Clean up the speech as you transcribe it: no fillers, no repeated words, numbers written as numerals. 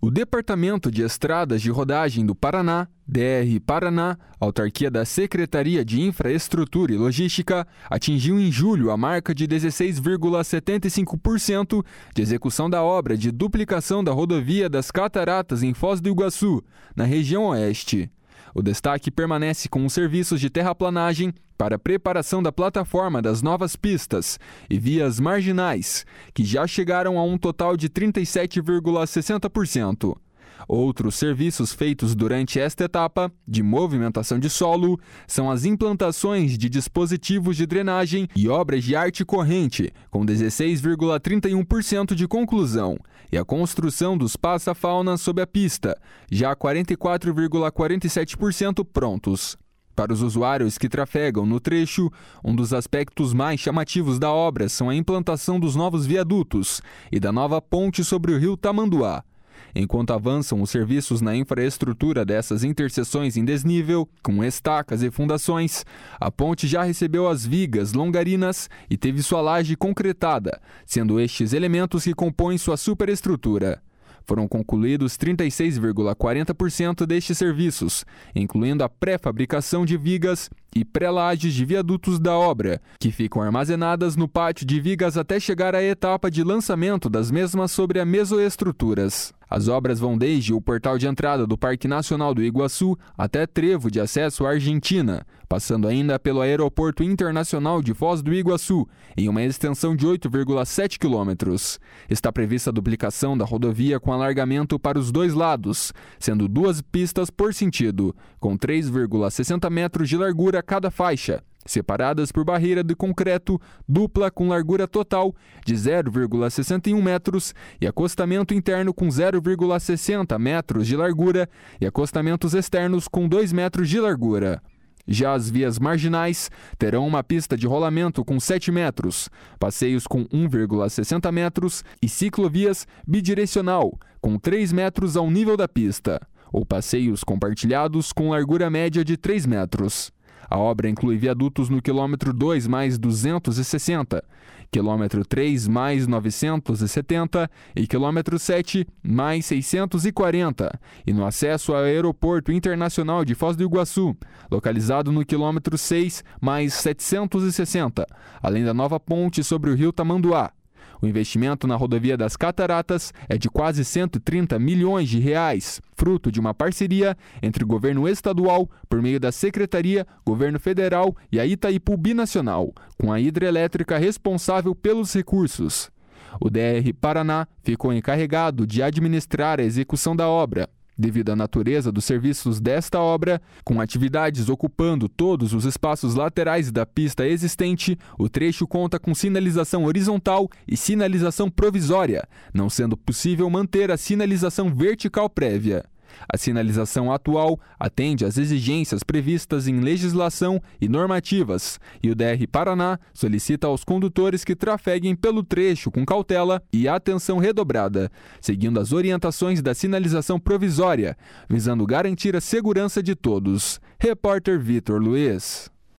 O Departamento de Estradas de Rodagem do Paraná, DR Paraná, autarquia da Secretaria de Infraestrutura e Logística, atingiu em julho a marca de 16,75% de execução da obra de duplicação da rodovia das Cataratas em Foz do Iguaçu, na região oeste. O destaque permanece com os serviços de terraplanagem para a preparação da plataforma das novas pistas e vias marginais, que já chegaram a um total de 37,60%. Outros serviços feitos durante esta etapa de movimentação de solo são as implantações de dispositivos de drenagem e obras de arte corrente, com 16,31% de conclusão, e a construção dos passa-fauna sob a pista, já 44,47% prontos. Para os usuários que trafegam no trecho, um dos aspectos mais chamativos da obra são a implantação dos novos viadutos e da nova ponte sobre o rio Tamanduá. Enquanto avançam os serviços na infraestrutura dessas interseções em desnível, com estacas e fundações, a ponte já recebeu as vigas longarinas e teve sua laje concretada, sendo estes elementos que compõem sua superestrutura. Foram concluídos 36,40% destes serviços, incluindo a pré-fabricação de vigas e pré-lajes de viadutos da obra, que ficam armazenadas no pátio de vigas até chegar à etapa de lançamento das mesmas sobre as mesoestruturas. As obras vão desde o portal de entrada do Parque Nacional do Iguaçu até trevo de acesso à Argentina, passando ainda pelo Aeroporto Internacional de Foz do Iguaçu, em uma extensão de 8,7 quilômetros. Está prevista a duplicação da rodovia com alargamento para os dois lados, sendo 2 pistas por sentido, com 3,60 metros de largura cada faixa, separadas por barreira de concreto dupla com largura total de 0,61 metros e acostamento interno com 0,60 metros de largura e acostamentos externos com 2 metros de largura. Já as vias marginais terão uma pista de rolamento com 7 metros, passeios com 1,60 metros e ciclovias bidirecional com 3 metros ao nível da pista, ou passeios compartilhados com largura média de 3 metros. A obra inclui viadutos no quilômetro 2 mais 260, quilômetro 3 mais 970 e quilômetro 7 mais 640, e no acesso ao Aeroporto Internacional de Foz do Iguaçu, localizado no quilômetro 6 mais 760, além da nova ponte sobre o rio Tamanduá. O investimento na rodovia das Cataratas é de quase 130 milhões de reais, fruto de uma parceria entre o governo estadual, por meio da Secretaria, Governo Federal e a Itaipu Binacional, com a hidrelétrica responsável pelos recursos. O DR Paraná ficou encarregado de administrar a execução da obra. Devido à natureza dos serviços desta obra, com atividades ocupando todos os espaços laterais da pista existente, o trecho conta com sinalização horizontal e sinalização provisória, não sendo possível manter a sinalização vertical prévia. A sinalização atual atende às exigências previstas em legislação e normativas, e o DR Paraná solicita aos condutores que trafeguem pelo trecho com cautela e atenção redobrada, seguindo as orientações da sinalização provisória, visando garantir a segurança de todos. Repórter Vitor Luiz.